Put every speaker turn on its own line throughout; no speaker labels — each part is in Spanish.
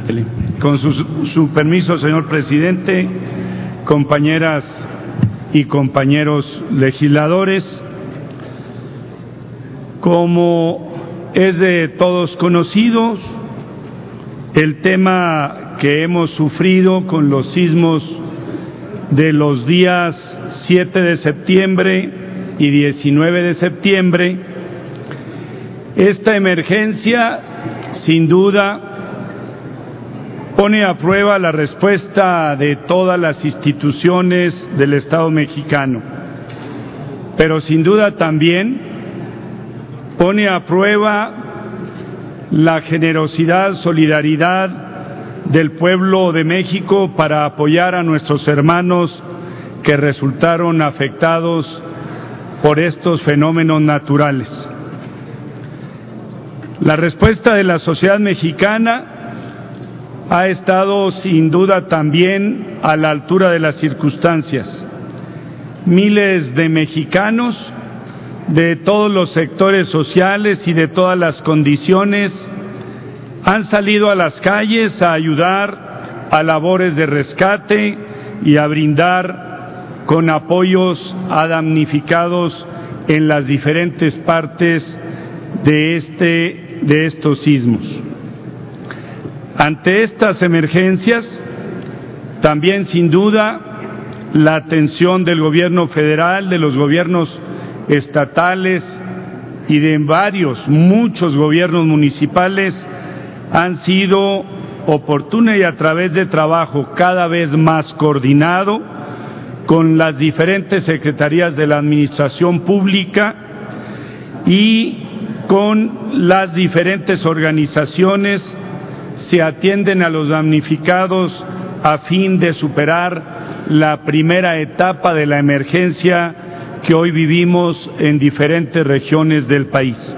Con su permiso, señor presidente, compañeras y compañeros legisladores, como es de todos conocidos, el tema que hemos sufrido con los sismos de los días 7 de septiembre y 19 de septiembre, esta emergencia sin duda pone a prueba la respuesta de todas las instituciones del Estado mexicano, pero sin duda también pone a prueba la generosidad, solidaridad del pueblo de México para apoyar a nuestros hermanos que resultaron afectados por estos fenómenos naturales. La respuesta de la sociedad mexicana ha estado sin duda también a la altura de las circunstancias. Miles de mexicanos de todos los sectores sociales y de todas las condiciones han salido a las calles a ayudar a labores de rescate y a brindar con apoyos a damnificados en las diferentes partes de estos sismos. Ante estas emergencias, también sin duda la atención del gobierno federal, de los gobiernos estatales y de muchos gobiernos municipales han sido oportuna y a través de trabajo cada vez más coordinado con las diferentes secretarías de la administración pública y con las diferentes organizaciones se atienden a los damnificados a fin de superar la primera etapa de la emergencia que hoy vivimos en diferentes regiones del país.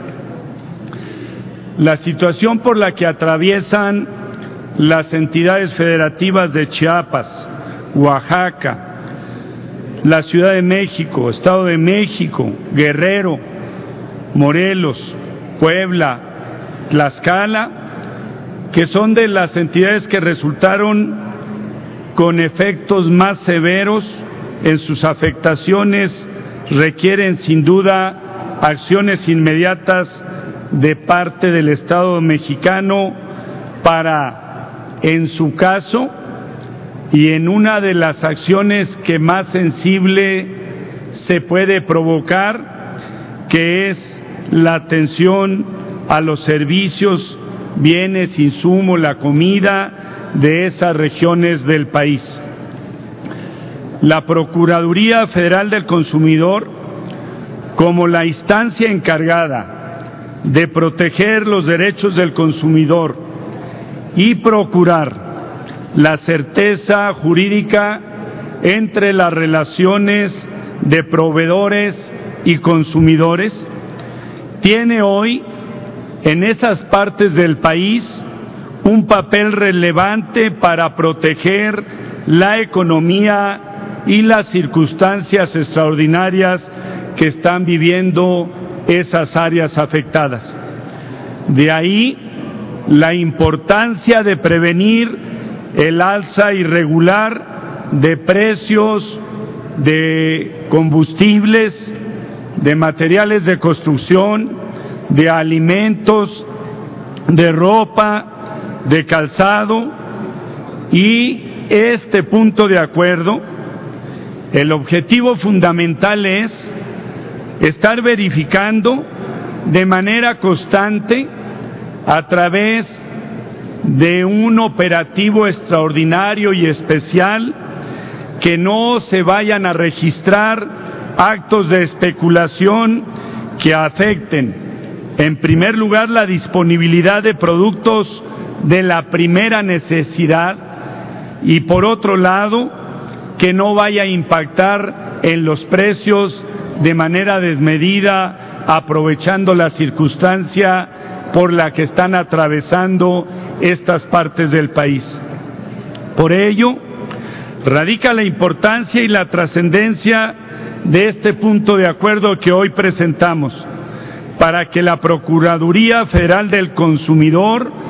La situación por la que atraviesan las entidades federativas de Chiapas, Oaxaca, la Ciudad de México, Estado de México, Guerrero, Morelos, Puebla, Tlaxcala, que son de las entidades que resultaron con efectos más severos en sus afectaciones, requieren sin duda acciones inmediatas de parte del Estado mexicano para, en su caso, y en una de las acciones que más sensible se puede provocar, que es la atención a los servicios, bienes, insumos, la comida de esas regiones del país. La Procuraduría Federal del Consumidor, como la instancia encargada de proteger los derechos del consumidor y procurar la certeza jurídica entre las relaciones de proveedores y consumidores, tiene hoy en esas partes del país un papel relevante para proteger la economía y las circunstancias extraordinarias que están viviendo esas áreas afectadas. De ahí la importancia de prevenir el alza irregular de precios de combustibles, de materiales de construcción, de alimentos, de ropa, de calzado, y este punto de acuerdo, el objetivo fundamental es estar verificando de manera constante a través de un operativo extraordinario y especial que no se vayan a registrar actos de especulación que afecten, en primer lugar, la disponibilidad de productos de la primera necesidad y, por otro lado, que no vaya a impactar en los precios de manera desmedida, aprovechando la circunstancia por la que están atravesando estas partes del país. Por ello, radica la importancia y la trascendencia de este punto de acuerdo que hoy presentamos, para que la Procuraduría Federal del Consumidor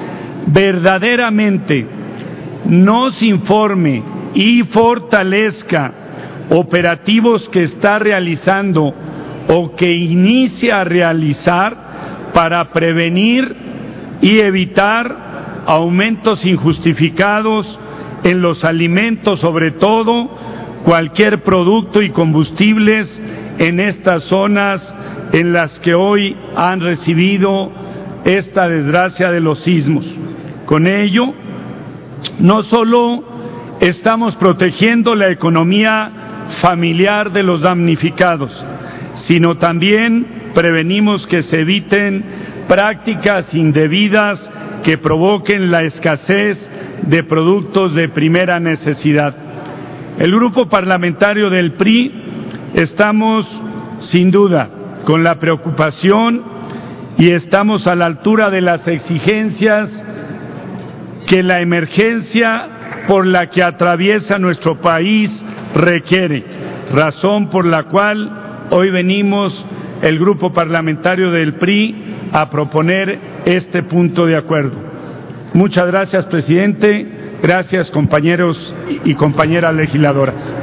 verdaderamente nos informe y fortalezca operativos que está realizando o que inicia a realizar para prevenir y evitar aumentos injustificados en los alimentos, sobre todo cualquier producto y combustibles en estas zonas en las que hoy han recibido esta desgracia de los sismos. Con ello, no solo estamos protegiendo la economía familiar de los damnificados, sino también prevenimos que se eviten prácticas indebidas que provoquen la escasez de productos de primera necesidad. El grupo parlamentario del PRI estamos sin duda con la preocupación y estamos a la altura de las exigencias que la emergencia por la que atraviesa nuestro país requiere, razón por la cual hoy venimos el grupo parlamentario del PRI a proponer este punto de acuerdo. Muchas gracias, presidente. Gracias, compañeros y compañeras legisladoras.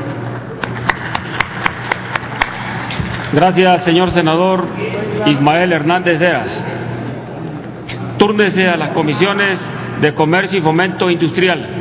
Gracias, señor senador Ismael Hernández Heras. Túrnese a las comisiones de Comercio y Fomento Industrial.